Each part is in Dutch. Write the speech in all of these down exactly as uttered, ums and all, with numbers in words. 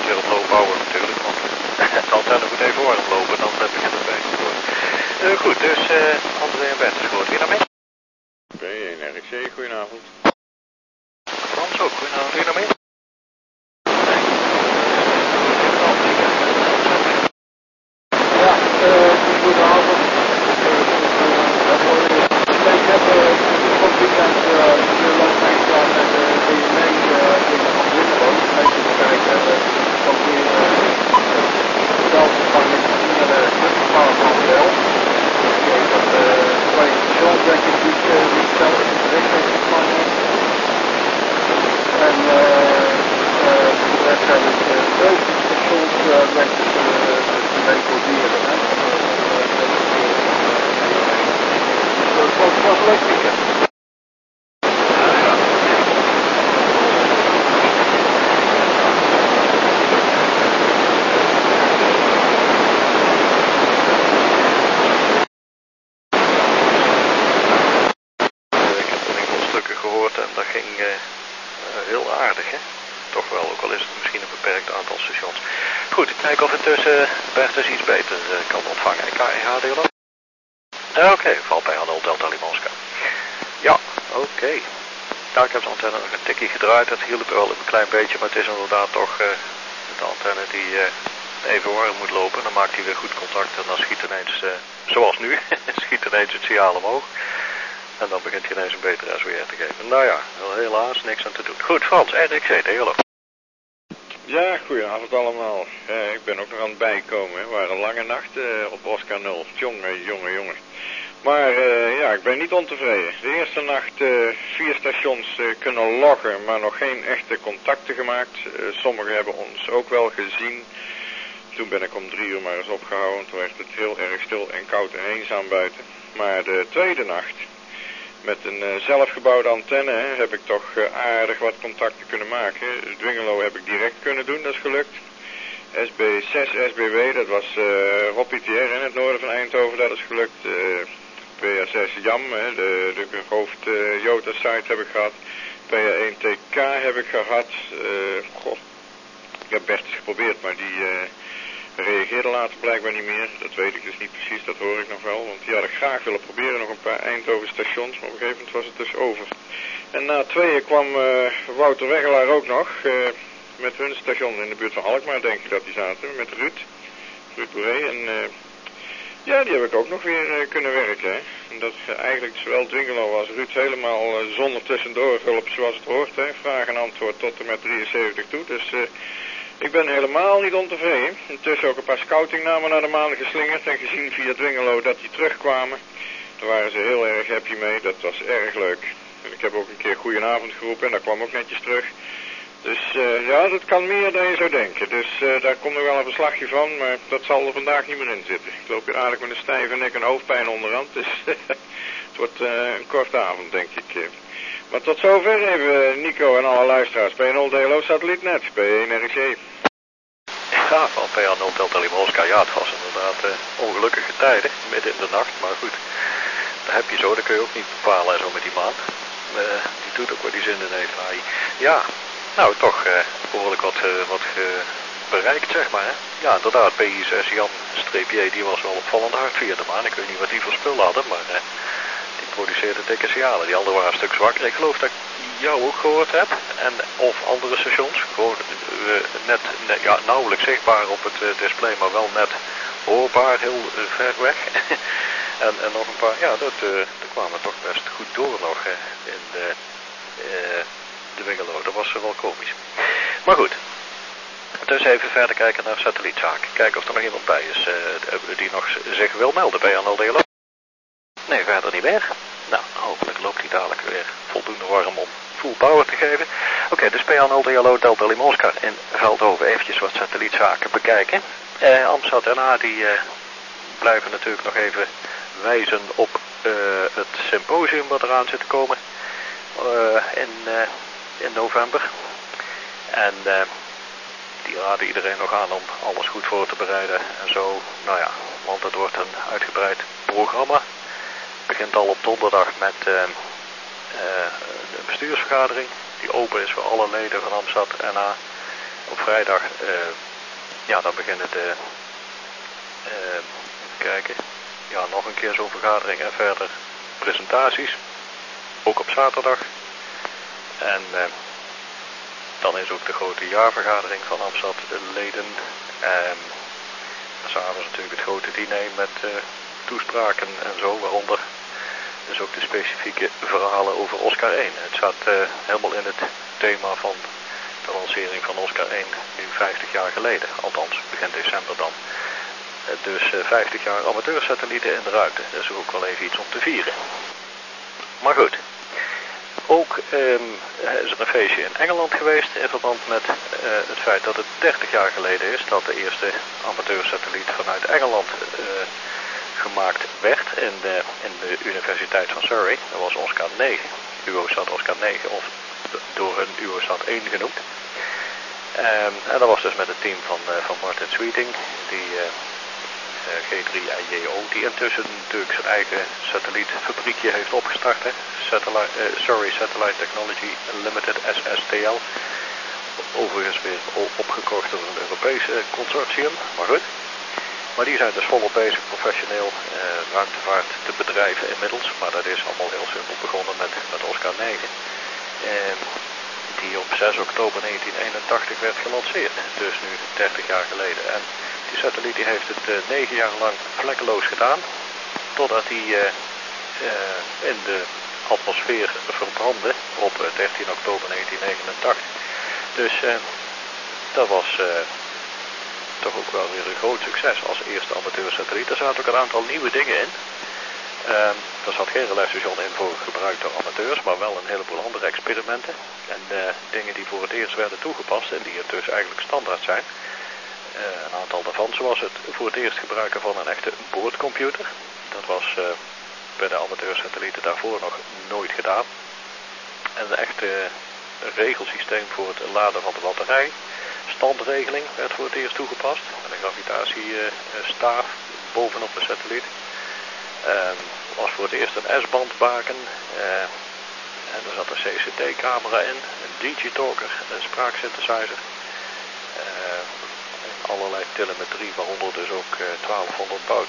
eens weer op loop houden natuurlijk, want de antenne moet even warm lopen, dan begint het bij te worden. Uh, goed, dus uh, André en Bert is goed. Wie naar mee? B één R X C, goedenavond. Frans ook, goedenavond. Wie naar mee? Ja, uh, goedenavond. Ik heb van het weekend de loopmijn gedaan met de B M W in van Winterlo. Even kijken wat weer zelf van naar de kustgebouw van Wel. Ik weet dat de twee stations denk ik niet zelf in de richting van en de rest zijn het twee stations met de metodieren. Het was een leuk weekend. En dat ging uh, heel aardig, hè? Toch wel, ook al is het misschien een beperkt aantal stations. Goed, ik kijk of intussen Bert dus iets beter uh, kan ontvangen. K E H delen. Oké, okay, valt bij aan nul Delta Limonska. Ja, oké. Okay. Nou, ik heb de antenne nog een tikje gedraaid. Het hielp wel een klein beetje, maar het is inderdaad toch uh, de antenne die uh, even warm moet lopen. Dan maakt hij weer goed contact en dan schiet ineens, uh, zoals nu, schiet ineens het signaal omhoog. En dan begint hij ineens een betere S W R te geven. Nou ja, helaas niks aan te doen. Goed, Frans, R X C, hallo. Ja, goedenavond allemaal. Uh, ik ben ook nog aan het bijkomen. Het waren lange nachten uh, op Oscar nul. Jongen, jongen, jongen. Maar uh, ja, ik ben niet ontevreden. De eerste nacht uh, vier stations uh, kunnen loggen, maar nog geen echte contacten gemaakt. Uh, sommigen hebben ons ook wel gezien. Toen ben ik om drie uur maar eens opgehouden. Toen werd het heel erg stil en koud en eenzaam buiten. Maar de tweede nacht, met een uh, zelfgebouwde antenne, hè, heb ik toch uh, aardig wat contacten kunnen maken. Dwingelo heb ik direct kunnen doen, dat is gelukt. S B zes S B W, dat was uh, Rob I T R in het noorden van Eindhoven, dat is gelukt. Uh, P A zes Jam, hè, de, de hoofd uh, Jota site heb ik gehad. P A één T K heb ik gehad. Uh, goh, ik heb Bert eens geprobeerd, maar die uh, reageerde later blijkbaar niet meer. Dat weet ik dus niet precies, dat hoor ik nog wel. Want die had ik graag willen proberen, nog een paar Eindhoven stations, maar op een gegeven moment was het dus over. En na tweeën kwam uh, Wouter Weggelaar ook nog, uh, met hun station in de buurt van Alkmaar, denk ik dat die zaten, met Ruud. Ruud Bourré. En uh, ja, die heb ik ook nog weer uh, kunnen werken. Hè. En dat uh, eigenlijk zowel Dwingelo als Ruud helemaal uh, zonder tussendoor hulp zoals het hoort. Hè. Vraag en antwoord tot en met drieënzeventig toe. Dus uh, ik ben helemaal niet ontevreden. Intussen ook een paar scoutingnamen naar de maan geslingerd en gezien via Dwingelo dat die terugkwamen. Daar waren ze heel erg happy mee, dat was erg leuk. En ik heb ook een keer goedenavond geroepen en dat kwam ook netjes terug. Dus uh, ja, dat kan meer dan je zou denken. Dus uh, daar komt nog wel een verslagje van, maar dat zal er vandaag niet meer in zitten. Ik loop hier aardig met een stijve nek en hoofdpijn onderhand, dus het wordt uh, een korte avond, denk ik. Maar tot zover even Nico en alle luisteraars. P nul D L O satellietnet, P één R X C. Ja, van P A nul Delta Limonska, ja, het was inderdaad uh, ongelukkige tijden, midden in de nacht, maar goed. Dat heb je zo, dat kun je ook niet bepalen zo met die maan. Uh, die doet ook wat die zin in heeft. Maar ja, nou toch uh, behoorlijk wat, uh, wat uh, bereikt, zeg maar. Hè? Ja, inderdaad, P I zes Jan-J, die was wel opvallend hard via de maan. Ik weet niet wat die voor spul hadden, maar uh, die produceerde dikke signalen. Die anderen waren een stuk zwakker. Ik geloof dat ik jou ook gehoord heb. En, of andere stations. Gewoon uh, net, net, ja, nauwelijks zichtbaar op het uh, display, maar wel net hoorbaar, heel uh, ver weg. En, en nog een paar, ja, dat, uh, dat kwamen toch best goed door nog uh, in de, uh, de Dwingelo. Dat was uh, wel komisch. Maar goed, dus even verder kijken naar satellietzaken. Kijken of er nog iemand bij is uh, die nog zich wil melden bij P A nul D L O. Nee, verder niet meer. Nou, hopelijk loopt hij dadelijk weer voldoende warm om full power te geven. Oké, okay, dus P A nul D L O Delta Limonska in Veldhoven eventjes wat satellietzaken bekijken. Uh, Amstad en A die uh, blijven natuurlijk nog even wijzen op uh, het symposium wat eraan zit te komen uh, in, uh, in november. En uh, die raden iedereen nog aan om alles goed voor te bereiden en zo. Nou ja, want het wordt een uitgebreid programma. Het begint al op donderdag met uh, uh, een bestuursvergadering die open is voor alle leden van Amstad en A. op vrijdag, uh, ja, dan beginnen de, uh, even kijken, ja, nog een keer zo'n vergadering en verder presentaties. Ook op zaterdag. En uh, dan is ook de grote jaarvergadering van Amstad leden. En s'avonds natuurlijk het grote diner met uh, toespraken en zo, waaronder dus ook de specifieke verhalen over Oscar één. Het staat uh, helemaal in het thema van de lancering van Oscar één nu vijftig jaar geleden. Althans, begin december dan. Uh, dus uh, vijftig jaar amateursatellieten in de ruimte. Dat is ook wel even iets om te vieren. Maar goed. Ook um, is er een feestje in Engeland geweest in verband met uh, het feit dat het dertig jaar geleden is dat de eerste amateursatelliet vanuit Engeland uh, gemaakt werd in de, in de Universiteit van Surrey. Dat was Oscar negen, UOSat Oscar negen, of door hun UOSat één genoemd. Um, en dat was dus met het team van, uh, van Martin Sweeting, die uh, G drie I J O, die intussen natuurlijk zijn eigen satellietfabriekje heeft opgestart. Hè. Satellite, uh, Surrey Satellite Technology Limited, S S T L. Overigens weer opgekocht door een Europese consortium, maar goed. Maar die zijn dus volop bezig professioneel uh, ruimtevaart te bedrijven inmiddels. Maar dat is allemaal heel simpel begonnen met, met Oscar negen. Uh, die op zes oktober negentien eenentachtig werd gelanceerd. Dus nu dertig jaar geleden. En die satelliet die heeft het uh, negen jaar lang vlekkeloos gedaan. Totdat hij uh, uh, in de atmosfeer verbrandde op uh, dertien oktober negentien negenentachtig. Dus uh, dat was uh, toch ook wel weer een groot succes als eerste amateursatelliet. Er zaten ook een aantal nieuwe dingen in. Uh, er zat geen relais-station in voor gebruik door amateurs, maar wel een heleboel andere experimenten. En uh, dingen die voor het eerst werden toegepast en die dus eigenlijk standaard zijn. Uh, een aantal daarvan, zoals het voor het eerst gebruiken van een echte boordcomputer. Dat was uh, bij de amateursatellieten daarvoor nog nooit gedaan. En een echte regelsysteem voor het laden van de batterij. Standregeling werd voor het eerst toegepast. Met een gravitatiestaaf bovenop de satelliet. Uh, was voor het eerst een S-bandbaken. Uh, en er zat een C C T-camera in. Een digitalker, een spraaksynthesizer. Uh, allerlei telemetrie, waaronder dus ook uh, twaalfhonderd baud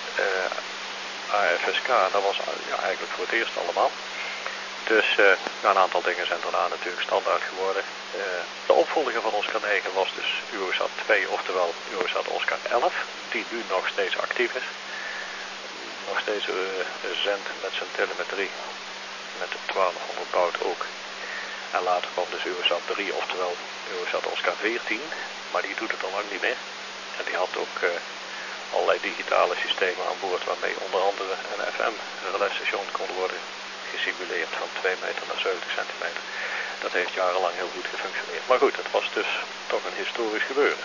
uh, A F S K. Dat was uh, ja, eigenlijk voor het eerst allemaal. Dus uh, nou, een aantal dingen zijn daarna natuurlijk standaard geworden. Uh, de opvolger van Oscar negen was dus UOSat twee, oftewel UOSat Oscar elf, die nu nog steeds actief is. Nog steeds uh, zendt met zijn telemetrie, met twaalfhonderd baud ook. En later kwam dus UOSat drie, oftewel UOSat Oscar veertien, maar die doet het al lang niet meer. En die had ook uh, allerlei digitale systemen aan boord waarmee onder andere een F M-relais-station kon worden gesimuleerd van twee meter naar zeventig centimeter. Dat heeft jarenlang heel goed gefunctioneerd. Maar goed, het was dus toch een historisch gebeuren.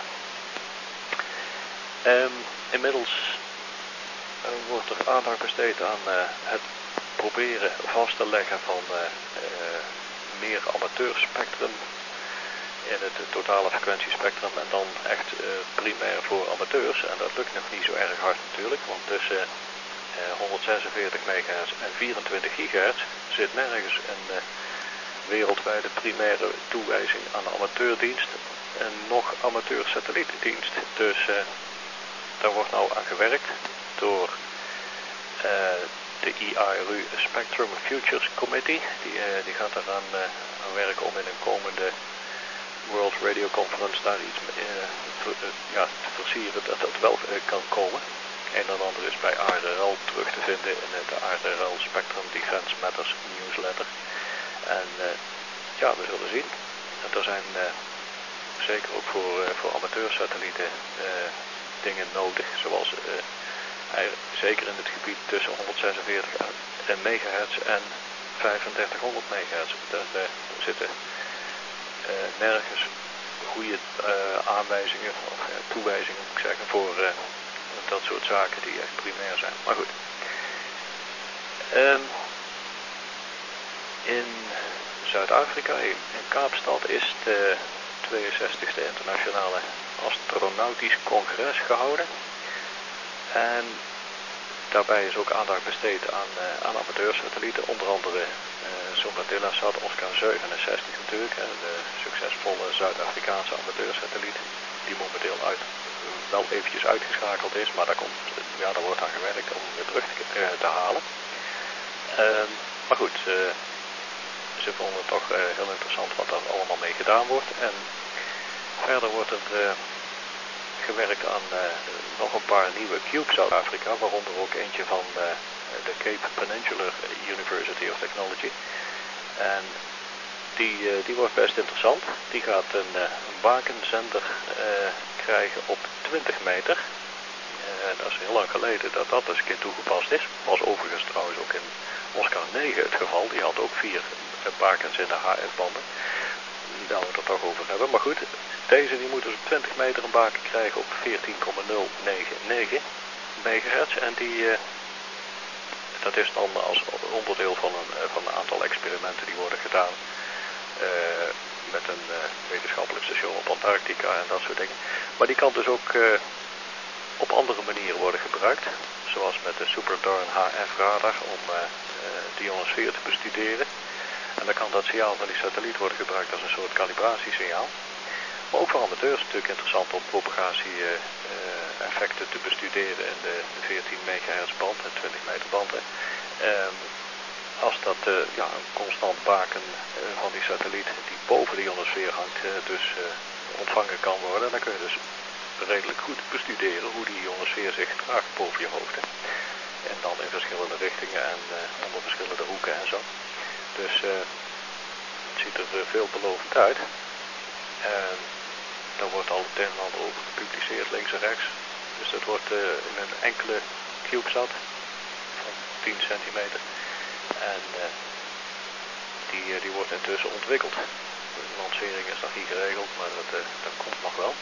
Um, inmiddels uh, wordt er aandacht besteed aan uh, het proberen vast te leggen van uh, uh, meer amateurspectrum in het uh, totale frequentiespectrum en dan echt uh, primair voor amateurs. En dat lukt nog niet zo erg hard natuurlijk, want tussen uh, honderdzesenveertig megahertz en vierentwintig gigahertz zit nergens een uh, wereldwijde primaire toewijzing aan de amateurdienst en nog amateursatellietendienst. Dus uh, daar wordt nou aan gewerkt door uh, de I A R U Spectrum Futures Committee. Die, uh, die gaat eraan uh, aan werken om in een komende World Radio Conference daar iets uh, voor, uh, ja, te versieren dat dat wel uh, kan komen. Een en ander is bij A R R L terug te vinden in de A R R L Spectrum Defense Matters newsletter. En uh, ja, we zullen zien. En er zijn uh, zeker ook voor, uh, voor amateursatellieten uh, dingen nodig, zoals uh, zeker in het gebied tussen honderdzesenveertig megahertz en vijfendertighonderd megahertz. Daar, daar zitten uh, nergens goede uh, aanwijzingen of uh, toewijzingen, moet ik zeggen, voor uh, dat soort zaken die echt primair zijn. Maar goed. Um, in Zuid-Afrika, in Kaapstad, is de tweeënzestigste internationale astronautisch congres gehouden. En daarbij is ook aandacht besteed aan, uh, aan amateursatellieten, onder andere uh, Somatilla-sat Oscar zevenenzestig natuurlijk, en de succesvolle Zuid-Afrikaanse amateursatelliet, die momenteel uit, wel eventjes uitgeschakeld is, maar daar, komt, ja, daar wordt aan gewerkt om weer terug te, uh, te halen. Uh, maar goed, uh, ze vonden het toch uh, heel interessant wat er allemaal mee gedaan wordt. En verder wordt er uh, gewerkt aan uh, nog een paar nieuwe cubes Zuid-Afrika, waaronder ook eentje van uh, de Cape Peninsula University of Technology. En die, uh, die wordt best interessant. Die gaat een, uh, een bakenzender uh, krijgen op twintig meter. Uh, dat is heel lang geleden dat dat eens een keer toegepast is. Was overigens trouwens ook in Oscar negen het geval. Die had ook vier bakens in de H F-banden. Daar we het er toch over hebben. Maar goed, deze die moeten dus op twintig meter een baken krijgen op veertien komma nul negen negen megahertz. En die, uh, dat is dan als onderdeel van een, uh, van een aantal experimenten die worden gedaan. Uh, met een uh, wetenschappelijk station op Antarctica en dat soort dingen. Maar die kan dus ook uh, op andere manieren worden gebruikt. Zoals met de Super-Darn H F radar om uh, de ionosfeer te bestuderen. En dan kan dat signaal van die satelliet worden gebruikt als een soort calibratiesignaal. Maar ook voor amateurs natuurlijk interessant om propagatie-effecten uh, te bestuderen in de veertien megahertz band en twintig meter band. Um, als dat uh, ja, een constant baken uh, van die satelliet die boven de ionosfeer hangt, uh, dus uh, ontvangen kan worden, dan kun je dus redelijk goed bestuderen hoe die ionosfeer zich gedraagt boven je hoofd. En dan in verschillende richtingen en uh, onder verschillende hoeken en zo. Dus uh, het ziet er uh, veelbelovend uit. En daar wordt al het een en ander over gepubliceerd, links en rechts. Dus dat wordt uh, in een enkele CubeSat van tien centimeter. En uh, die, uh, die wordt intussen ontwikkeld. De lancering is nog niet geregeld, maar dat, uh, dat komt nog wel.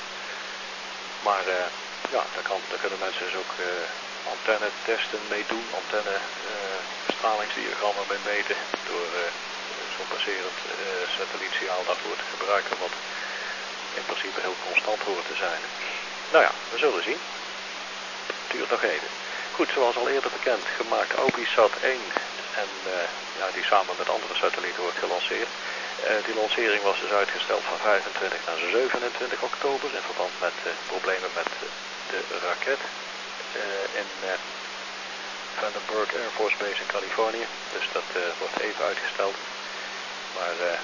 Maar uh, ja, daar, kan, daar kunnen mensen dus ook uh, antenne testen mee doen, antenne uh, stralingsdiagrammen mee meten door uh, zo'n passerend uh, satellietsignaal daarvoor te gebruiken, wat in principe heel constant hoort te zijn. Nou ja, we zullen zien. Het duurt nog even. Goed, zoals al eerder bekend, gemaakt AUBISat één en uh, ja, die samen met andere satellieten wordt gelanceerd. Uh, die lancering was dus uitgesteld van vijfentwintig naar zevenentwintig oktober in verband met uh, problemen met uh, de raket uh, in uh, Vandenberg Air Force Base in Californië. Dus dat uh, wordt even uitgesteld. Maar uh,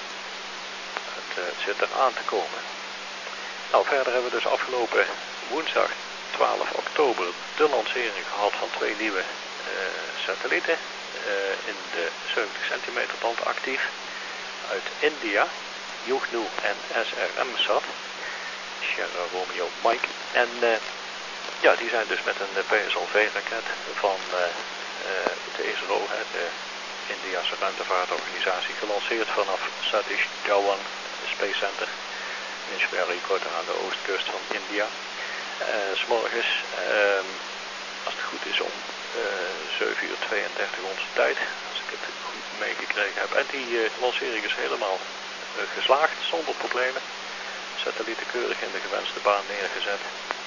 het, uh, het zit er aan te komen. Nou, verder hebben we dus afgelopen woensdag twaalf oktober de lancering gehad van twee nieuwe uh, satellieten uh, in de zeventig centimeter band actief. Uit India, Yugnu en S R M-sat, Sierra Romeo Mike. En uh, ja, die zijn dus met een P S L V-raket van uh, uh, de I S R O, de Indiase ruimtevaartorganisatie, gelanceerd vanaf Satish Dhawan Space Center in Sriharikota aan de oostkust van India. Uh, 's morgens, uh, als het goed is, om uh, zeven uur tweeëndertig onze tijd, als ik het goed meegekregen heb. En die uh, lancering is helemaal uh, geslaagd, zonder problemen. Satellieten keurig in de gewenste baan neergezet.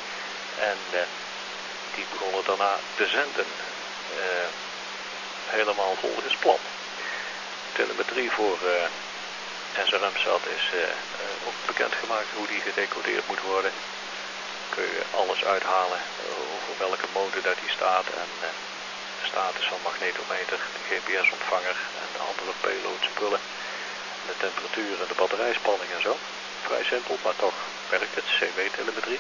En uh, die begonnen daarna te zenden. Uh, helemaal volgens plan. Telemetrie voor uh, S R M-sat is uh, uh, ook bekendgemaakt hoe die gedecodeerd moet worden. Kun je alles uithalen uh, over welke mode dat die staat en uh, de status van magnetometer, de G P S-ontvanger en de andere payload-spullen. De temperatuur en de batterijspanning en zo. Vrij simpel, maar toch werkt het, C W-telemetrie.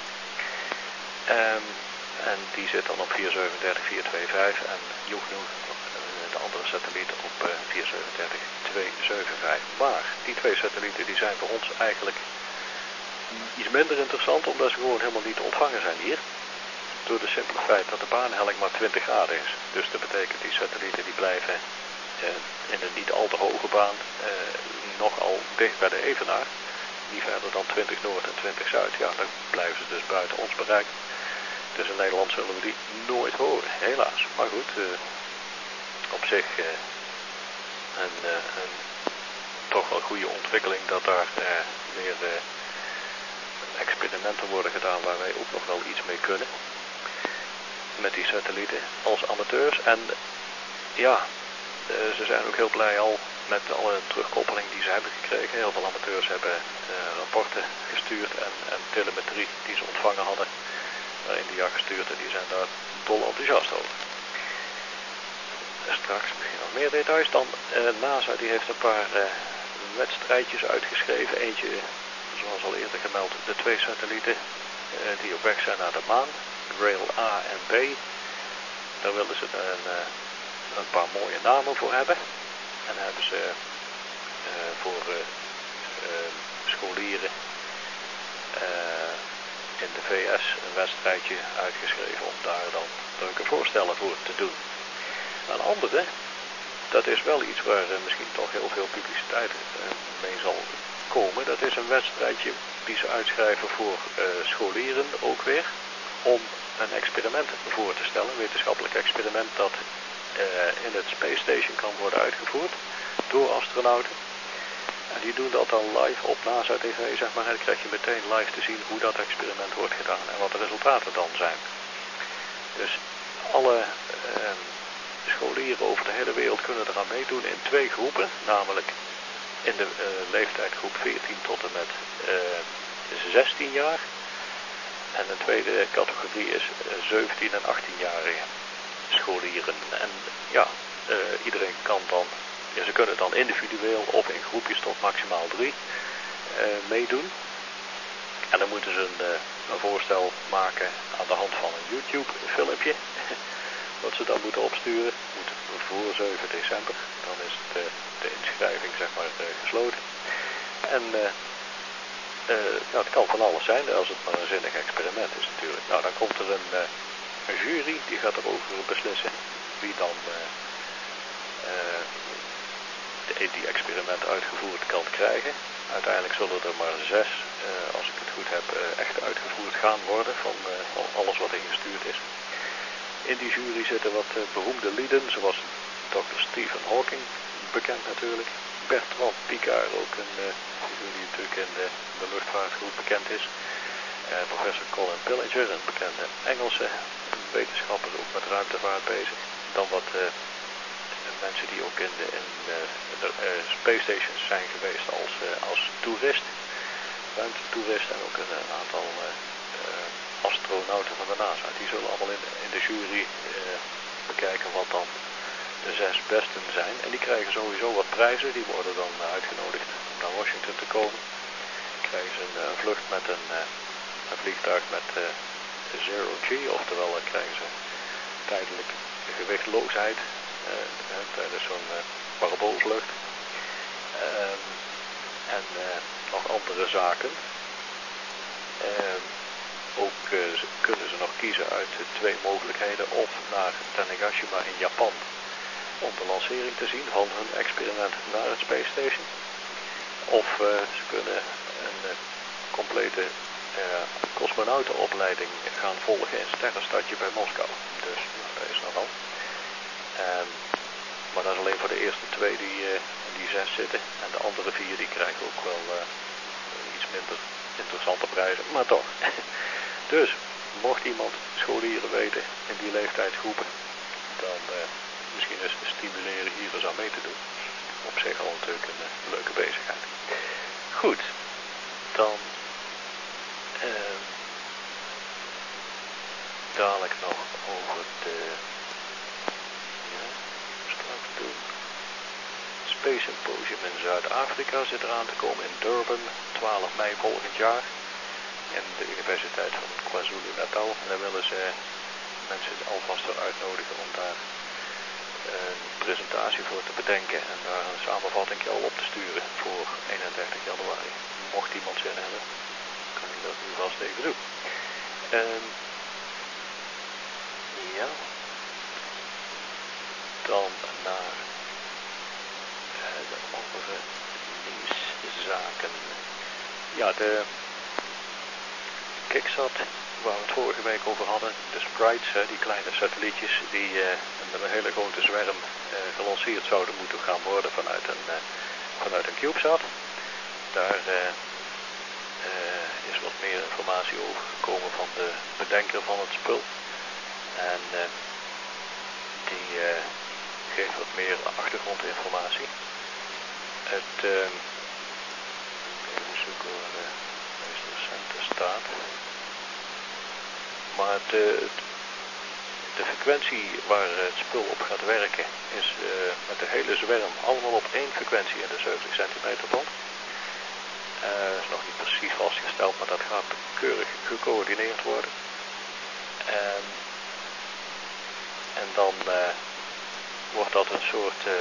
Um, en die zit dan op vier zeven drie vier twee vijf en Yugnu, de andere satelliet, op uh, vier zeven drie twee zeven vijf. Maar die twee satellieten die zijn voor ons eigenlijk iets minder interessant, omdat ze gewoon helemaal niet te ontvangen zijn hier. Door de simpele feit dat de baanhelling maar twintig graden is. Dus dat betekent die satellieten die blijven uh, in een niet al te hoge baan uh, nogal dicht bij de evenaar. Niet verder dan twintig noord en twintig zuid. Ja, dan blijven ze dus buiten ons bereik. Dus in Nederland zullen we die nooit horen, helaas. Maar goed, uh, op zich uh, een, uh, een toch wel goede ontwikkeling dat daar uh, weer uh, experimenten worden gedaan waar wij ook nog wel iets mee kunnen. met die satellieten als amateurs. En ja, uh, ze zijn ook heel blij al met alle terugkoppeling die ze hebben gekregen. Heel veel amateurs hebben uh, rapporten gestuurd en, en telemetrie die ze ontvangen hadden naar India gestuurd en die zijn daar dol enthousiast over. Straks misschien nog meer details dan. Uh, NASA die heeft een paar uh, wedstrijdjes uitgeschreven. Eentje, zoals al eerder gemeld, de twee satellieten uh, die op weg zijn naar de maan. Rail A en B. Daar willen ze een, uh, een paar mooie namen voor hebben. En daar hebben ze uh, voor uh, uh, scholieren uh, in de V S een wedstrijdje uitgeschreven om daar dan leuke voorstellen voor te doen. Een andere, dat is wel iets waar uh, misschien toch heel veel publiciteit uh, mee zal komen. Dat is een wedstrijdje die ze uitschrijven voor uh, scholieren ook weer. Om een experiment voor te stellen, een wetenschappelijk experiment dat uh, in het Space Station kan worden uitgevoerd door astronauten. En die doen dat dan live op NASA T V, zeg maar. En dan krijg je meteen live te zien hoe dat experiment wordt gedaan en wat de resultaten dan zijn. Dus alle uh, scholieren over de hele wereld kunnen eraan meedoen in twee groepen, namelijk in de uh, leeftijdsgroep veertien tot en met uh, zestien jaar. En de tweede categorie is uh, zeventien en achttien-jarige scholieren. En ja, uh, iedereen kan dan, ja, ze kunnen dan individueel of in groepjes tot maximaal drie uh, meedoen. En dan moeten ze een, uh, een voorstel maken aan de hand van een YouTube filmpje. Wat ze dan moeten opsturen, moet voor zeven december. Dan is het, uh, de inschrijving zeg maar uh, gesloten. En uh, uh, ja, het kan van alles zijn, als het maar een zinnig experiment is natuurlijk. Nou, dan komt er een, uh, een jury, die gaat erover beslissen wie dan uh, uh, de, die experimenten uitgevoerd kan krijgen. Uiteindelijk zullen er maar zes, uh, als ik het goed heb, uh, echt uitgevoerd gaan worden van uh, alles wat ingestuurd is. In die jury zitten wat uh, beroemde lieden, zoals dokter Stephen Hawking, bekend natuurlijk. Bertrand Piccard, ook een uh, figuur die natuurlijk in de, de luchtvaart goed bekend is. Uh, professor Colin Pillinger, een bekende Engelse wetenschapper, ook met ruimtevaart bezig. Dan wat uh, mensen die ook in de, in de, de uh, Space Stations zijn geweest als, uh, als toerist, ruimtetoerist en ook een, een aantal uh, uh, astronauten van de NASA. Die zullen allemaal in, in de jury uh, bekijken wat dan de zes besten zijn. En die krijgen sowieso wat prijzen. Die worden dan uh, uitgenodigd om naar Washington te komen. Dan krijgen ze een uh, vlucht met een, uh, een vliegtuig met uh, zero G. Oftewel uh, krijgen ze tijdelijk gewichtloosheid uh, uh, tijdens zo'n uh, paraboolvlucht. Um, en uh, nog andere zaken. Um, Ook uh, kunnen ze nog kiezen uit uh, twee mogelijkheden, of naar Tanegashima in Japan om de lancering te zien van hun experiment naar het Space Station. Of uh, ze kunnen een uh, complete uh, cosmonautenopleiding gaan volgen in Sterrenstadje bij Moskou. Dus nou, dat is nog al. Um, maar dat is alleen voor de eerste twee die, uh, die zes zitten. En de andere vier die krijgen ook wel uh, iets minder interessante prijzen, maar toch. Dus, mocht iemand scholieren weten in die leeftijdsgroepen, dan uh, misschien eens te stimuleren hier eens aan mee te doen. Op zich al natuurlijk een uh, leuke bezigheid. Goed, dan uh, dadelijk nog over de ja, straks doen. Space Symposium in Zuid-Afrika zit eraan te komen in Durban, twaalf mei volgend jaar. En de Universiteit van KwaZulu-Natal. En daar willen ze mensen alvast uitnodigen om daar een presentatie voor te bedenken. En daar een samenvatting al op te sturen voor eenendertig januari. Mocht iemand zin hebben, kan ik dat nu vast even doen. En ja. Dan naar de andere nieuwszaken. Ja, de Kicksat, waar we het vorige week over hadden, de sprites, hè, die kleine satellietjes die uh, met een hele grote zwerm uh, gelanceerd zouden moeten gaan worden vanuit een, uh, vanuit een CubeSat. Daar uh, uh, is wat meer informatie over gekomen van de bedenker van het spul. En uh, die uh, geeft wat meer achtergrondinformatie. Het, uh, even zoeken waar de meest recente staat. Maar het, uh, het, de frequentie waar het spul op gaat werken is uh, met de hele zwerm allemaal op één frequentie in de zeventig centimeter band. Uh, is nog niet precies vastgesteld, maar dat gaat keurig gecoördineerd worden. En, en dan uh, wordt dat een soort, uh,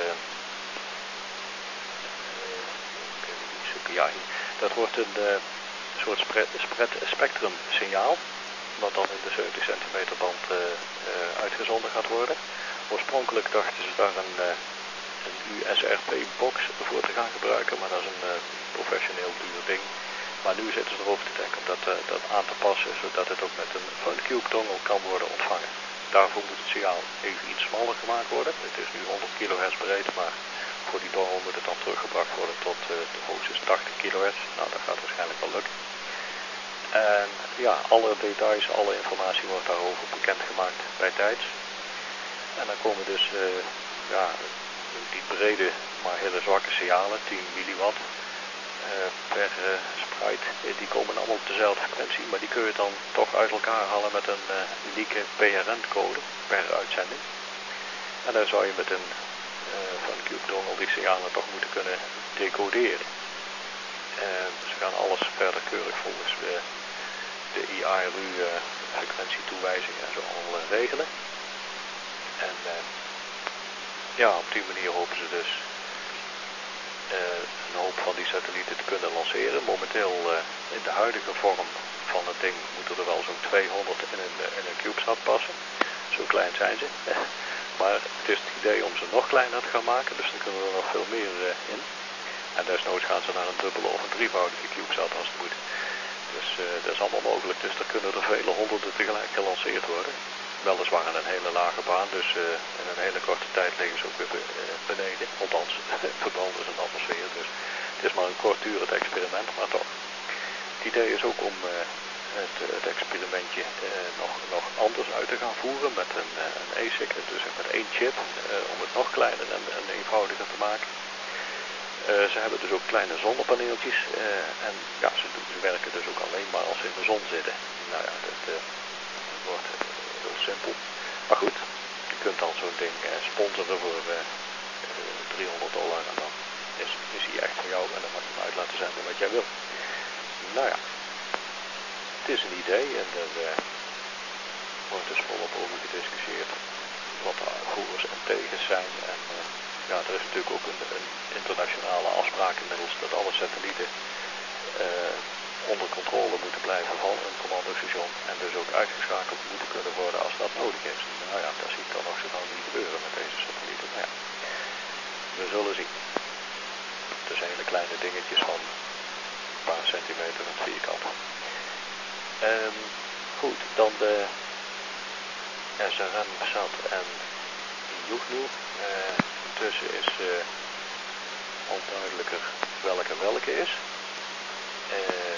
uh, ja, dat wordt een uh, soort spread, spread spectrum signaal, wat dan in de zeventig centimeter band uh, uh, uitgezonden gaat worden. Oorspronkelijk dachten ze daar een, uh, een U S R P-box voor te gaan gebruiken, maar dat is een uh, professioneel duur ding. Maar nu zitten ze erover te denken om dat, uh, dat aan te passen, zodat het ook met een Funcube dongle kan worden ontvangen. Daarvoor moet het signaal even iets smaller gemaakt worden. Het is nu honderd kilohertz breed, maar voor die dongle moet het dan teruggebracht worden tot uh, de hoogste tachtig kilohertz. Nou, dat gaat waarschijnlijk wel lukken. En ja, alle details, alle informatie wordt daarover bekendgemaakt bij tijds. En dan komen dus uh, ja, die brede, maar hele zwakke signalen, tien milliwatt uh, per uh, sprite, die komen allemaal op dezelfde frequentie, maar die kun je dan toch uit elkaar halen met een uh, unieke P R N-code per uitzending. En dan zou je met een uh, Funcube dongle die signalen toch moeten kunnen decoderen. Uh, ze gaan alles verder keurig volgens de, de I A R U uh, frequentietoewijzing en zo allemaal uh, regelen. En uh, ja, op die manier hopen ze dus uh, een hoop van die satellieten te kunnen lanceren. Momenteel uh, in de huidige vorm van het ding moeten er wel zo'n tweehonderd in een, in een CubeSat passen. Zo klein zijn ze. Maar het is het idee om ze nog kleiner te gaan maken, dus dan kunnen we er nog veel meer uh, in. En desnoods gaan ze naar een dubbele of een drievoudige CubeSat als het moet. Dus uh, dat is allemaal mogelijk, dus er kunnen er vele honderden tegelijk gelanceerd worden. Weliswaar in een hele lage baan, dus uh, in een hele korte tijd liggen ze ook weer beneden. Althans, verbranden is een atmosfeer, dus het is maar een kortdurend experiment, maar toch. Het idee is ook om uh, het, het experimentje uh, nog, nog anders uit te gaan voeren met een, uh, een A S I C, dus met één chip, uh, om het nog kleiner en, en eenvoudiger te maken. Uh, ze hebben dus ook kleine zonnepaneeltjes uh, en ja, ze, doen, ze werken dus ook alleen maar als ze in de zon zitten. Nou ja, dat, uh, dat wordt uh, heel simpel. Maar goed, je kunt dan zo'n ding uh, sponsoren voor uh, driehonderd dollar en dan is, is hij echt voor jou en dan mag je hem uit laten zenden wat jij wil. Nou ja, het is een idee en er uh, wordt dus volop over gediscussieerd wat de voordelen en tegens zijn. En, uh, ja, er is natuurlijk ook een, een internationale afspraak inmiddels dat alle satellieten uh, onder controle moeten blijven van een commandostation en dus ook uitgeschakeld moeten kunnen worden als dat nodig is. Nou ja, dat zie ik dan nog zo nou niet gebeuren met deze satellieten. Maar ja, we zullen zien. Het zijn hele kleine dingetjes van een paar centimeter in het vierkant. Um, goed, dan de S R M-sat en Yugnu. Uh, intussen is uh, onduidelijker welke welke is. Uh,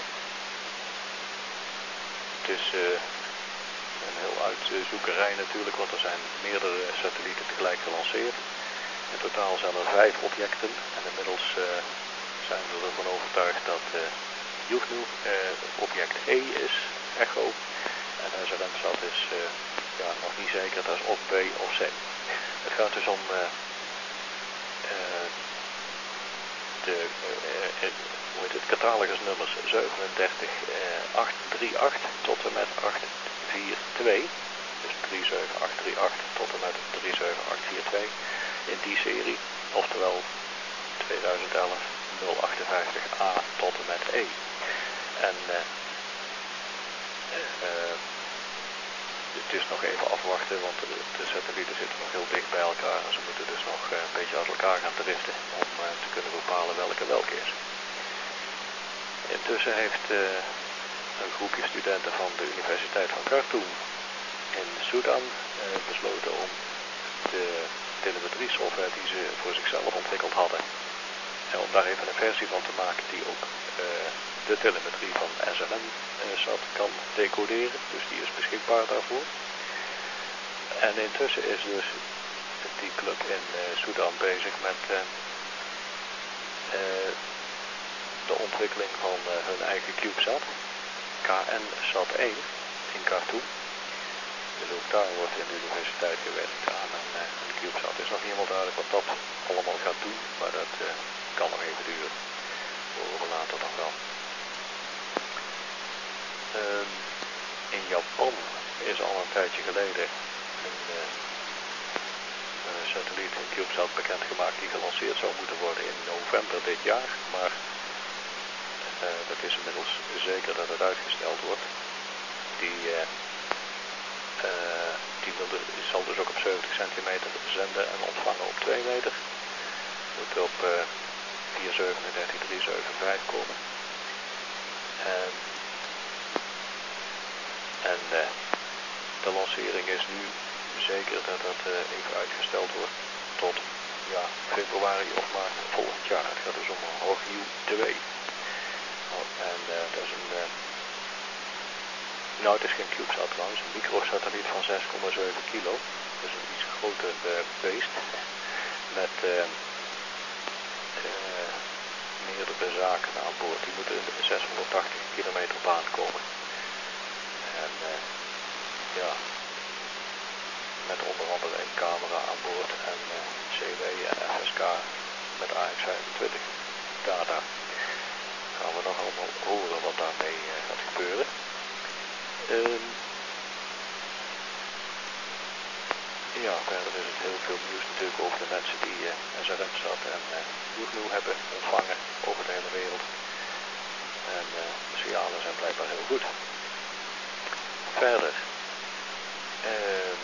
het is uh, een heel uitzoekerij natuurlijk, want er zijn meerdere satellieten tegelijk gelanceerd. In totaal zijn er vijf objecten en inmiddels uh, zijn we ervan overtuigd dat uh, Yugnu uh, object E is, Echo, en S R M-sat is uh, ja, nog niet zeker, dat is of B of C. Het gaat dus om uh, uh, de uh, uh, hoe heet het, catalogusnummers zevenendertig achthonderdachtendertig tot en met achthonderdvierentwintig. Dus drie zeven acht drie acht tot en met drie zeven acht vier twee in die serie, oftewel tweeduizend elf nul achtenvijftig A tot en met E. En uh, uh, het is nog even afwachten, want de, de satellieten zitten nog heel dicht bij elkaar en ze moeten dus nog uh, een beetje uit elkaar gaan driften om uh, te kunnen bepalen welke welke is. Intussen heeft uh, een groepje studenten van de Universiteit van Khartoum in Sudan uh, besloten om de telemetriesoftware die ze voor zichzelf ontwikkeld hadden, en om daar even een versie van te maken die ook uh, de telemetrie van S R M-sat uh, kan decoderen, dus die is beschikbaar daarvoor. En intussen is dus die club in uh, Sudan bezig met uh, uh, de ontwikkeling van uh, hun eigen CubeSat, K N Sat één in Khartoum. Dus ook daar wordt in de universiteit gewerkt aan een, uh, een CubeSat. Het is nog niet helemaal duidelijk wat dat allemaal gaat doen, maar dat uh, kan nog even duren. We horen later nog wel. Uh, in Japan is al een tijdje geleden een uh, uh, satelliet, een CubeSat, bekendgemaakt die gelanceerd zou moeten worden in november dit jaar. Maar uh, dat is inmiddels zeker dat het uitgesteld wordt. Die, uh, uh, die, wil de, die zal dus ook op zeventig centimeter zenden en ontvangen op twee meter. Moet op uh, vier zevenendertig drie zevenenvijftig komen. En, en uh, de lancering is nu zeker dat dat uh, even uitgesteld wordt tot ja, februari of maart volgend jaar. Het gaat dus om een Hogview twee. Oh, en uh, dat is een... Uh, nou, het is geen CubeSat trouwens, een microsatelliet van zes komma zeven kilo. Dus een iets groter uh, beest. Met uh, uh, meerdere zaken aan boord. Die moeten zeshonderdtachtig kilometer baan komen. En uh, ja, met onder andere een camera aan boord en uh, C W en F S K met A X vijfentwintig data. Gaan we nog allemaal horen wat daarmee uh, gaat gebeuren. Um, ja, verder is het heel veel nieuws natuurlijk over de mensen die uh, S R M Sat en uh, Ugnu hebben ontvangen over de hele wereld. En uh, de signalen zijn blijkbaar heel goed. Verder uh,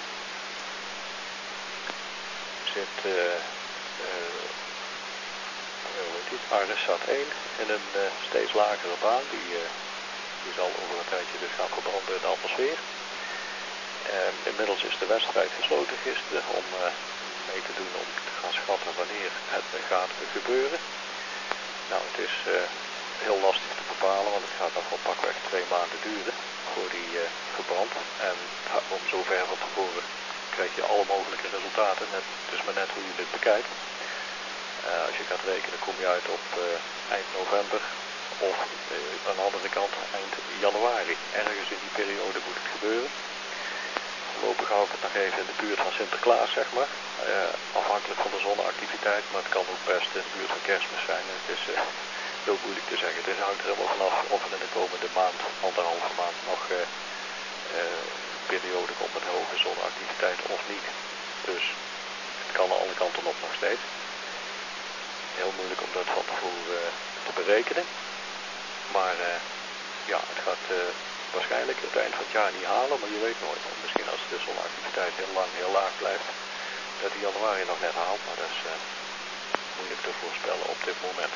zit uh, uh, hoe heet het? AresSat één in een uh, steeds lagere baan. Die, uh, die zal over een tijdje dus gaan verbranden in de atmosfeer. Uh, inmiddels is de wedstrijd gesloten gisteren om uh, mee te doen om te gaan schatten wanneer het gaat gebeuren. Nou, het is uh, heel lastig te bepalen, want het gaat nog wel pakweg twee maanden duren voor die uh, verbrand. En om zover van tevoren krijg je alle mogelijke resultaten. Net, het is maar net hoe je dit bekijkt. Uh, als je gaat rekenen kom je uit op uh, eind november of uh, aan de andere kant eind januari. Ergens in die periode moet het gebeuren. Voorlopig hou ik het nog even in de buurt van Sinterklaas, zeg maar. Uh, afhankelijk van de zonneactiviteit, maar het kan ook best in de buurt van Kerstmis zijn. Het is uh, heel moeilijk te zeggen. Het hangt er helemaal vanaf of het in de komende maand, anderhalve maand, nog uh, uh, periode komt met hoge zonneactiviteit of niet. Dus het kan aan alle kanten op nog steeds. Heel moeilijk om dat van tevoren uh, te berekenen. Maar uh, ja, het gaat uh, waarschijnlijk het eind van het jaar niet halen, maar je weet nooit. Want misschien als de zonneactiviteit heel lang heel laag blijft, dat die januari nog net haalt. Maar dat is uh, moeilijk te voorspellen op dit moment.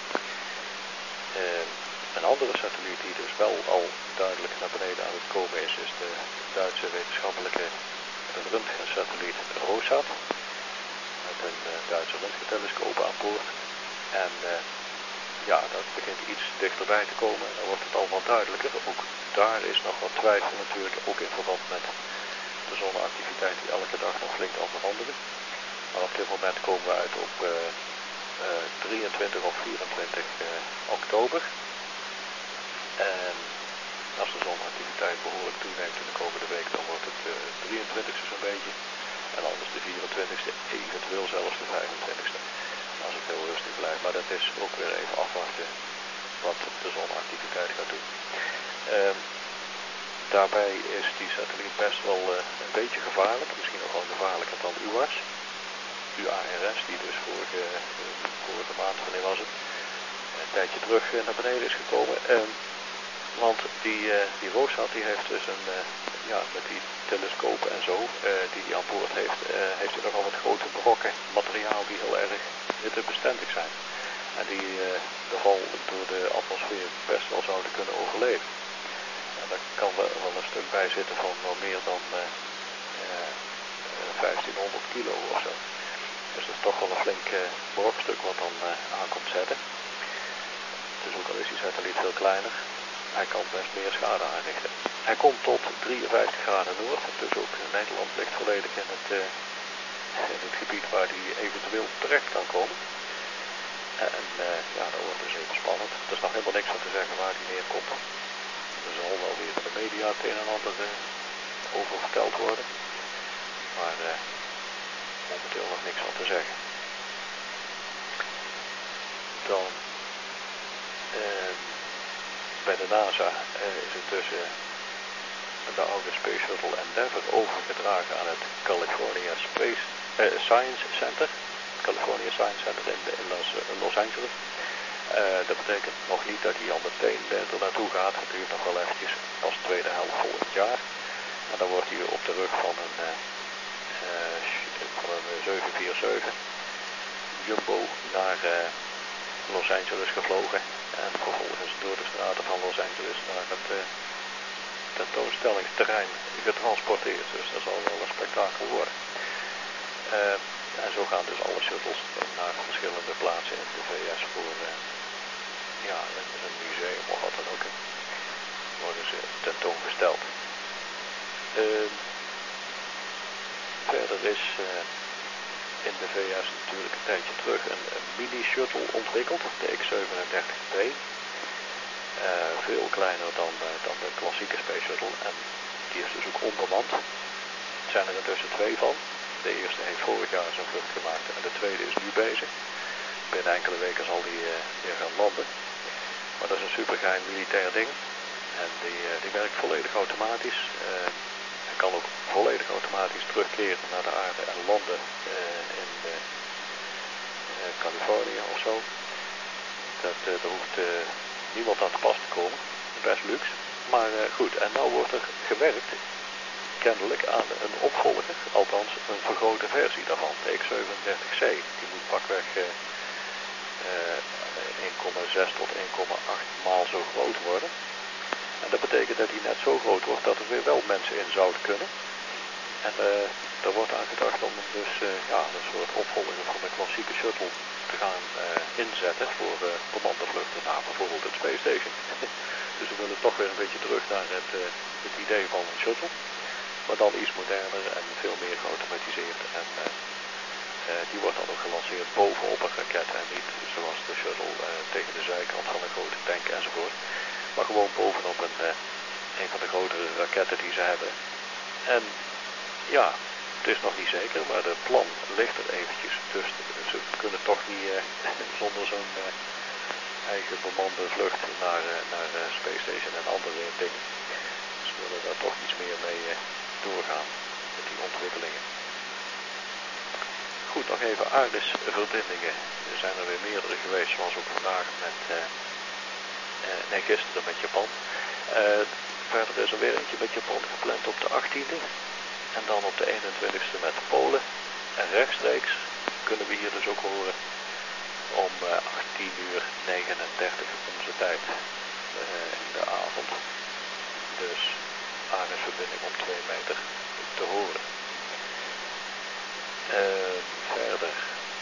Uh, een andere satelliet die dus wel al duidelijk naar beneden aan het komen is, is de Duitse wetenschappelijke röntgensatelliet ROSAT. Met een uh, Duitse röntgentelescoop aan boord. En uh, ja, dat begint iets dichterbij te komen. Dan wordt het allemaal duidelijker. Ook daar is nog wat twijfel natuurlijk, ook in verband met de zonneactiviteit die elke dag nog flink aan veranderen. Maar op dit moment komen we uit op uh, uh, drieëntwintig of vierentwintig uh, oktober. En als de zonneactiviteit behoorlijk toeneemt in de komende week, dan wordt het uh, drieëntwintigste zo'n beetje. En anders de vierentwintigste, eventueel zelfs de vijfentwintigste. Als het heel rustig blijft. Maar dat is ook weer even afwachten wat de zonneactiviteit gaat doen. Uh, daarbij is die satelliet best wel uh, een beetje gevaarlijk. Misschien nog wel gevaarlijker dan U A S. U A R S, die dus vorige, uh, vorige maand, wanneer was het, een tijdje terug uh, naar beneden is gekomen. Uh, want die, uh, die ROSAT die heeft dus een, uh, ja, met die telescopen en zo, uh, die hij aan boord heeft, uh, heeft hij nogal wat grote brokken materiaal die heel erg hittebestendig zijn. En die uh, de val door de atmosfeer best wel zouden kunnen overleven. En daar kan er wel een stuk bij zitten van wel meer dan uh, uh, vijftienhonderd kilo of zo. Dus dat is toch wel een flink uh, brokstuk wat dan uh, aan komt zetten. Dus ook al is die satelliet veel kleiner, hij kan best meer schade aanrichten. hij komt tot drieënvijftig graden noord, dus ook Nederland ligt volledig in het, uh, in het gebied waar hij eventueel terecht kan komen. En uh, ja, dat wordt dus even spannend. Er is nog helemaal niks van te zeggen waar hij neerkomt. Er zal wel weer in de media het een en ander uh, over verteld worden. Maar uh, momenteel nog niks van te zeggen. Dan uh, bij de NASA uh, is intussen de oude Space Shuttle Endeavour overgedragen aan het California Space uh, Science Center. California Science Center in, in Los, uh, Los Angeles. Uh, dat betekent nog niet dat hij al meteen uh, er naartoe gaat. Het duurt nog wel eventjes als tweede helft volgend jaar. En dan wordt hij op de rug van een, uh, uh, van een zeven vier zeven Jumbo naar uh, Los Angeles gevlogen. En vervolgens door de straten van Los Angeles naar het uh, tentoonstellingsterrein getransporteerd. Dus dat zal wel een spektakel worden. Uh, en zo gaan dus alle shuttles naar verschillende plaatsen in de V S voor uh, ja, een, een museum of wat dan ook. Worden ze tentoongesteld. Uh, verder is uh, in de V S natuurlijk een tijdje terug een, een mini-shuttle ontwikkeld, de X zevenendertig B. Uh, veel kleiner dan, uh, dan de klassieke Space Shuttle en die is dus ook onbemand. Er zijn er intussen twee van. De eerste heeft vorig jaar zijn vlucht gemaakt en de tweede is nu bezig. Binnen enkele weken zal die uh, weer gaan landen. Maar dat is een supergeheim militair ding. En die, uh, die werkt volledig automatisch. Uh, hij kan ook volledig automatisch terugkeren naar de aarde en landen uh, in uh, uh, Californië of zo. Dat, uh, daar hoeft uh, niemand aan te pas te komen. Best luxe. Maar uh, goed, en nou wordt er gewerkt kennelijk aan een opvolger, althans een vergrote versie daarvan, de X zevenendertig C. Die moet pakweg uh, uh, één komma zes tot één komma acht maal zo groot worden. En dat betekent dat hij net zo groot wordt dat er weer wel mensen in zouden kunnen. En uh, daar wordt aan gedacht om hem dus uh, ja, een soort opvolger van de klassieke shuttle te gaan uh, inzetten voor uh, bemande vluchten naar bijvoorbeeld het Space Station. Dus we willen toch weer een beetje terug naar het, uh, het idee van een shuttle. Maar dan iets moderner en veel meer geautomatiseerd. En uh, uh, die wordt dan ook gelanceerd bovenop een raket. En niet zoals de shuttle uh, tegen de zijkant van een grote tank enzovoort. Maar gewoon bovenop een, uh, een van de grotere raketten die ze hebben. En ja, het is nog niet zeker, maar de plan ligt er eventjes. Dus ze kunnen toch niet uh, zonder zo'n uh, eigen bemande vlucht naar, uh, naar uh, Space Station en andere dingen. Dus we willen daar toch iets meer mee uh, doorgaan met die ontwikkelingen. Goed, nog even aardesverbindingen. Er zijn er weer meerdere geweest, zoals ook vandaag met, uh, uh, nee gisteren met Japan. Uh, verder is er weer eentje met Japan gepland op de achttiende. En dan op de eenentwintigste met Polen. En rechtstreeks kunnen we hier dus ook horen om uh, achttien uur negenendertig onze tijd uh, in de avond. Dus aardesverbinding om twee meter te horen. Uh, verder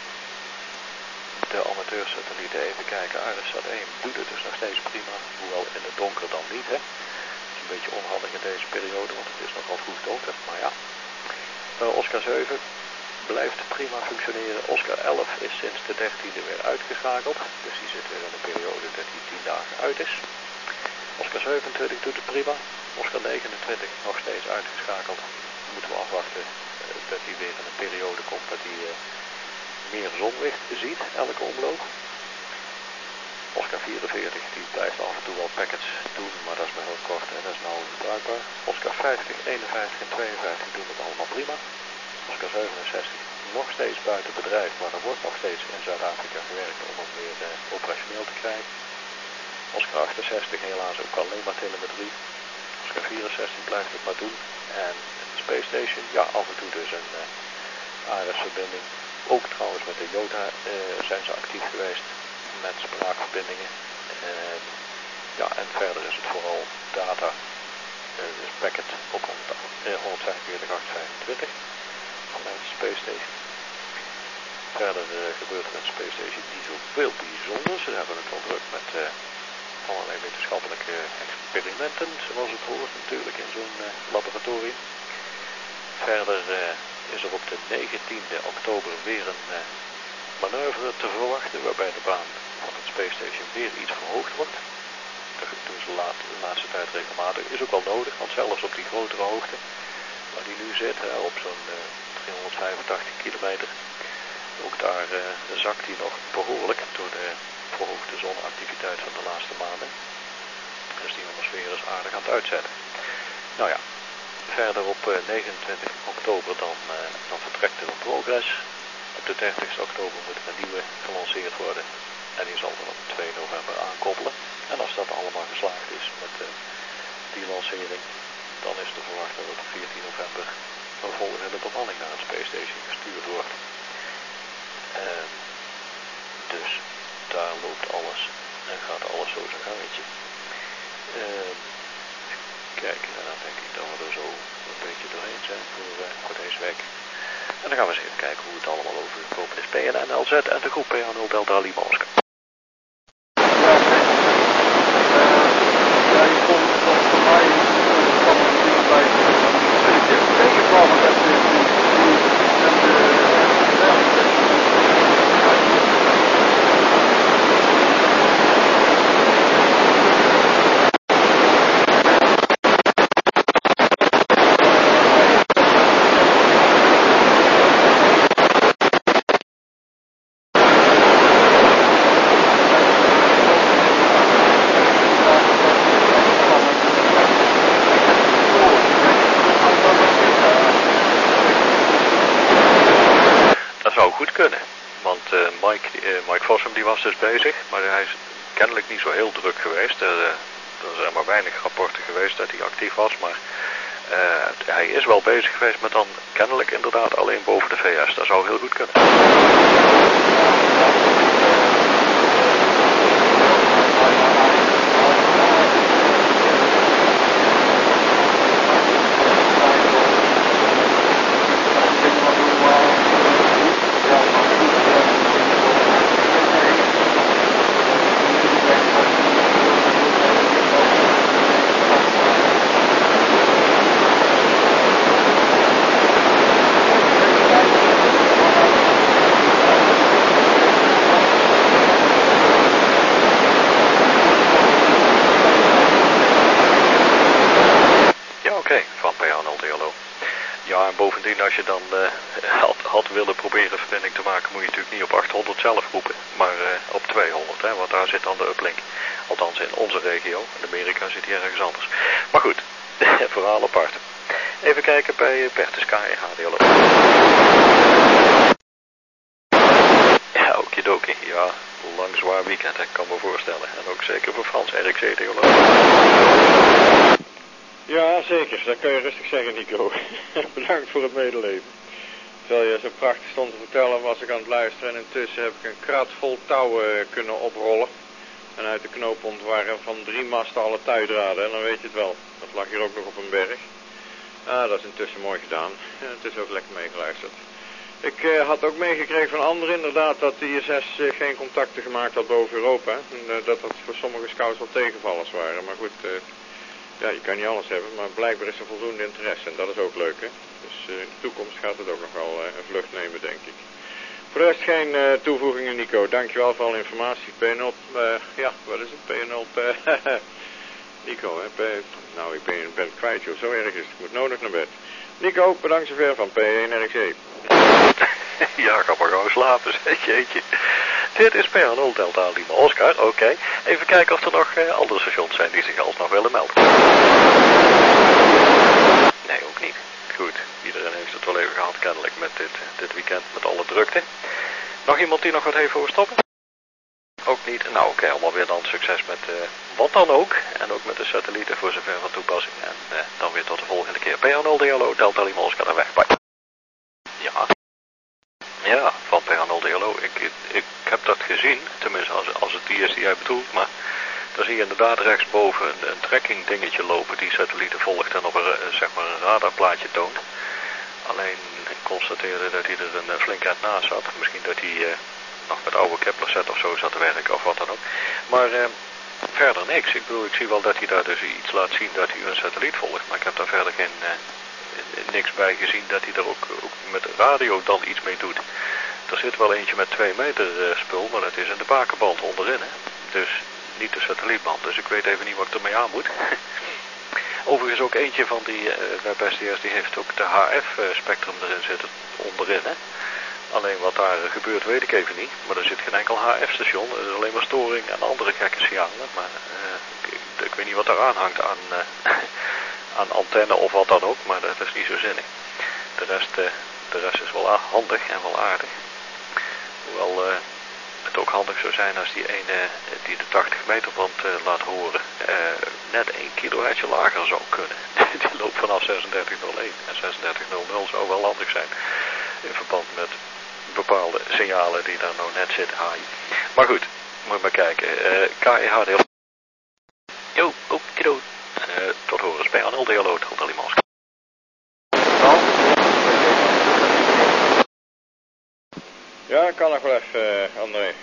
de amateursatellieten, even kijken. AresSat één doet het dus nog steeds prima, hoewel in het donker dan niet, hè. Het is een beetje onhandig in deze periode, want het is nogal vroeg donker, maar ja. Uh, Oscar zeven blijft prima functioneren. Oscar elf is sinds de dertiende weer uitgeschakeld, dus die zit weer in een periode dat die tien dagen uit is. Oscar zevenentwintig doet het prima. Oscar negenentwintig nog steeds uitgeschakeld. Dan moeten we afwachten uh, dat hij weer in een periode komt dat hij uh, meer zonlicht ziet, elke omloop. Oscar vierenveertig die blijft af en toe wel packets doen, maar dat is maar heel kort en dat is nou bruikbaar. Oscar vijftig, eenenvijftig en tweeënvijftig doen het allemaal prima. Oscar zevenenzestig nog steeds buiten bedrijf, maar er wordt nog steeds in Zuid-Afrika gewerkt om hem weer uh, operationeel te krijgen. Oscar achtenzestig helaas ook alleen maar telemetrie. Oscar vierenzestig blijft het maar doen. En Space Station, ja, af en toe dus een uh, AresVerbinding. Ook trouwens met de Jota uh, zijn ze actief geweest met spraakverbindingen. Uh, ja, en verder is het vooral data, uh, dus packet op honderdvijfenveertig achthonderdvijfentwintig vanuit de Space Station. Verder uh, gebeurt er in Space Station niet zoveel bijzonders. Ze hebben het wel druk met uh, allerlei wetenschappelijke experimenten, zoals het hoort natuurlijk in zo'n uh, laboratorium. Verder uh, is er op de negentiende oktober weer een uh, manoeuvre te verwachten, waarbij de baan van het Space Station weer iets verhoogd wordt. Dat doen ze laat, de laatste tijd regelmatig. Is ook wel nodig, want zelfs op die grotere hoogte, waar die nu zit, uh, op zo'n uh, driehonderdvijfentachtig kilometer, ook daar uh, zakt hij nog behoorlijk door de verhoogde zonneactiviteit van de laatste maanden. Dus die atmosfeer is aardig aan het uitzetten. Nou ja, verder op uh, negenentwintig oktober dan, uh, dan vertrekt er een Progress. Op de dertigste oktober moet er een nieuwe gelanceerd worden. En die zal dan op twee november aankoppelen. En als dat allemaal geslaagd is met uh, die lancering, dan is te verwachten dat op veertien november een volgende bemanning naar het Space Station gestuurd wordt. Uh, dus daar loopt alles en gaat alles zo zijn gangetje. Uh, kijk, en dan denk ik dat we er zo een beetje doorheen zijn voor, uh, voor deze week. En dan gaan we eens even kijken hoe het allemaal overgekomen is. P N N L Z en de groep P A nul Delta Lima Oscar. Ja, je komt voor mij van een bij een tegenvallen met de kunnen. Want uh, Mike, uh, Mike Vossum die was dus bezig, maar hij is kennelijk niet zo heel druk geweest. Uh, er zijn maar weinig rapporten geweest dat hij actief was, maar uh, hij is wel bezig geweest met dan kennelijk inderdaad alleen boven de V S. Dat zou heel goed kunnen. Als je dan uh, had, had willen proberen verbinding te maken, moet je natuurlijk niet op achthonderd zelf roepen, maar uh, op tweehonderd, hè, want daar zit dan de uplink. Althans in onze regio, in Amerika zit hij ergens anders. Maar goed, verhaal apart. Even kijken bij Bertus K in H D L O. Ja, okidoki, ja, lang zwaar weekend, ik kan me voorstellen. En ook zeker voor Frans R X C D L O. Ja, zeker. Dat kan je rustig zeggen, Nico. Bedankt voor het medeleven. Terwijl je zo prachtig stond te vertellen, was ik aan het luisteren. En intussen heb ik een krat vol touwen kunnen oprollen. En uit de knooppunt waren van drie masten alle tuidraden. En dan weet je het wel. Dat lag hier ook nog op een berg. Ah, dat is intussen mooi gedaan. En het is ook lekker meegeluisterd. Ik uh, had ook meegekregen van anderen inderdaad dat de I S S uh, geen contacten gemaakt had boven Europa. En uh, dat dat voor sommige scouts wel tegenvallers waren. Maar goed... Uh, Ja, je kan niet alles hebben, maar blijkbaar is er voldoende interesse en dat is ook leuk, hè. Dus uh, in de toekomst gaat het ook nog wel uh, een vlucht nemen, denk ik. Voor de rest geen uh, toevoegingen, Nico. Dankjewel voor alle informatie. P nul, uh, ja, wat is het? P nul, P... Nico, hè? P... Nou, ik ben, ben het kwijt, joh. Zo erg is het. Ik moet nodig naar bed. Nico, bedankt zover van P één R X C. Ja, ga maar gewoon slapen, zeg, jeetje. Dit is P nul Delta Lima Oscar, oké. Okay. Even kijken of er nog uh, andere stations zijn die zich alsnog willen melden. Nee, ook niet. Goed, iedereen heeft het wel even gehad kennelijk met dit, dit weekend, met alle drukte. Nog iemand die nog wat heeft voor stoppen? Ook niet. Nou, oké, okay, allemaal weer dan succes met uh, wat dan ook. En ook met de satellieten voor zover van toepassing. En uh, dan weer tot de volgende keer. P nul D L O Delta Lima Oscar en weg. Bye. Ja. Ja, van P nul D L O. Ik, ik, ik heb dat gezien, tenminste als, als het die is die jij bedoelt, maar dan zie je inderdaad rechtsboven een, een tracking dingetje lopen die satellieten volgt en op een, zeg maar een radarplaatje toont. Alleen ik constateerde dat hij er een flink eind naast zat. Misschien dat hij uh, nog met oude Kepler set of zo zat te werken of wat dan ook. Maar uh, verder niks. Ik bedoel, ik zie wel dat hij daar dus iets laat zien dat hij een satelliet volgt, maar ik heb daar verder geen, uh, niks bij gezien dat hij er ook, ook met radio dan iets mee doet. Er zit wel eentje met twee meter uh, spul, maar dat is in de bakenband onderin, hè. Dus niet de satellietband, dus ik weet even niet wat ik ermee aan moet. Overigens ook eentje van die uh, WebSDS, die heeft ook de H F-spectrum erin zitten, onderin, hè. Alleen wat daar gebeurt weet ik even niet, maar er zit geen enkel H F-station, er is alleen maar storing en andere gekke signalen, maar uh, ik, ik weet niet wat daar aan hangt aan, uh, aan antenne of wat dan ook, maar dat is niet zo zinnig. De rest, uh, de rest is wel handig en wel aardig, hoewel uh, het ook handig zou zijn als die ene uh, die de tachtig meter band uh, laat horen, uh, net één kilohertz lager zou kunnen. Die loopt vanaf zesendertig nul één en zesendertig nul nul zou wel handig zijn in verband met bepaalde signalen die daar nou net zitten haaien. Maar goed, moet maar kijken. Uh, K E H deel. Jo, ook kiddo. Uh, tot horen bij Anel deel Hotel Limask. Ja, kan nog wel even, uh, André.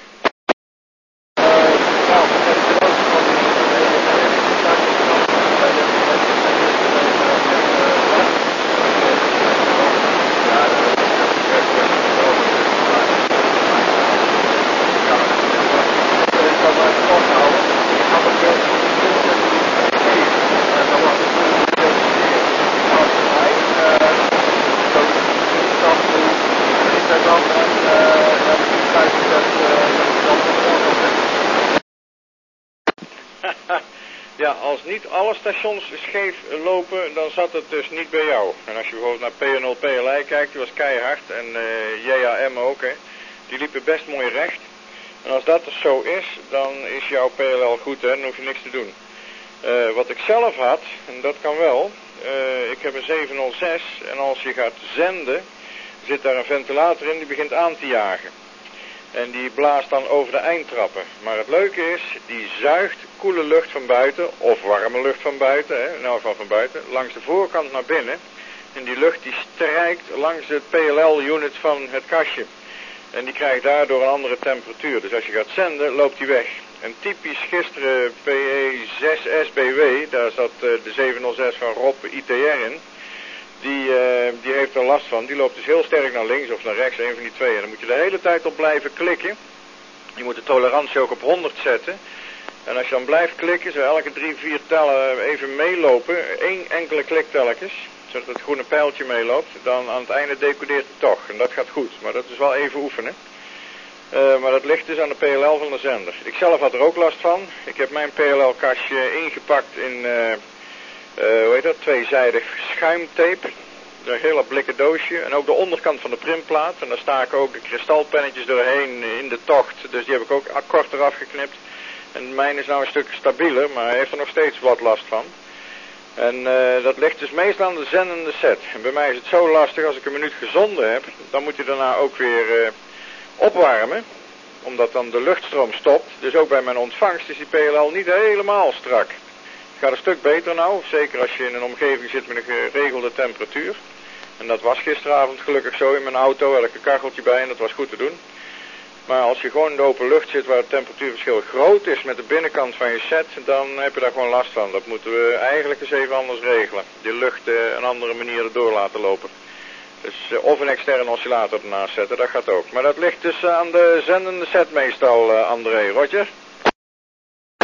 Ja, als niet alle stations scheef lopen, dan zat het dus niet bij jou. En als je bijvoorbeeld naar P N L P L I kijkt, die was keihard, en uh, J A M ook, hè, die liepen best mooi recht. En als dat dus zo is, dan is jouw P L L goed, hè, dan hoef je niks te doen. Uh, wat ik zelf had, en dat kan wel, uh, ik heb een zeven nul zes, en als je gaat zenden, zit daar een ventilator in die begint aan te jagen. En die blaast dan over de eindtrappen. Maar het leuke is, die zuigt koele lucht van buiten, of warme lucht van buiten, hè, in elk geval van buiten, langs de voorkant naar binnen. En die lucht die strijkt langs het P L L-unit van het kastje. En die krijgt daardoor een andere temperatuur. Dus als je gaat zenden, loopt die weg. En typisch gisteren P E zes S B W, daar zat uh, de zeven nul zes van Rob I T R in. Die, uh, die heeft er last van. Die loopt dus heel sterk naar links of naar rechts, een van die twee. En dan moet je de hele tijd op blijven klikken. Je moet de tolerantie ook op honderd zetten. En als je dan blijft klikken, zo elke drie, vier tellen even meelopen. Één enkele klik telkens, zodat het groene pijltje meeloopt. Dan aan het einde decodeert het toch. En dat gaat goed. Maar dat is wel even oefenen. Uh, maar dat ligt dus aan de P L L van de zender. Ik zelf had er ook last van. Ik heb mijn P L L-kastje ingepakt in... Uh, Uh, hoe heet dat, tweezijdig schuimtape, een hele blikken doosje en ook de onderkant van de printplaat en daar staken ook de kristalpennetjes doorheen in de tocht, dus die heb ik ook kort eraf geknipt en mijn is nou een stuk stabieler, maar hij heeft er nog steeds wat last van en uh, dat ligt dus meestal aan de zendende set en bij mij is het zo lastig, als ik een minuut gezonden heb, dan moet hij daarna ook weer uh, opwarmen, omdat dan de luchtstroom stopt, dus ook bij mijn ontvangst is die P L L niet helemaal strak. Het gaat een stuk beter nou, zeker als je in een omgeving zit met een geregelde temperatuur. En dat was gisteravond gelukkig zo in mijn auto, had ik een kacheltje bij en dat was goed te doen. Maar als je gewoon in de open lucht zit waar het temperatuurverschil groot is met de binnenkant van je set, dan heb je daar gewoon last van. Dat moeten we eigenlijk eens even anders regelen. Die lucht uh, een andere manier erdoor laten lopen. Dus uh, of een externe oscillator ernaast zetten, dat gaat ook. Maar dat ligt dus aan de zendende set meestal, uh, André. Roger?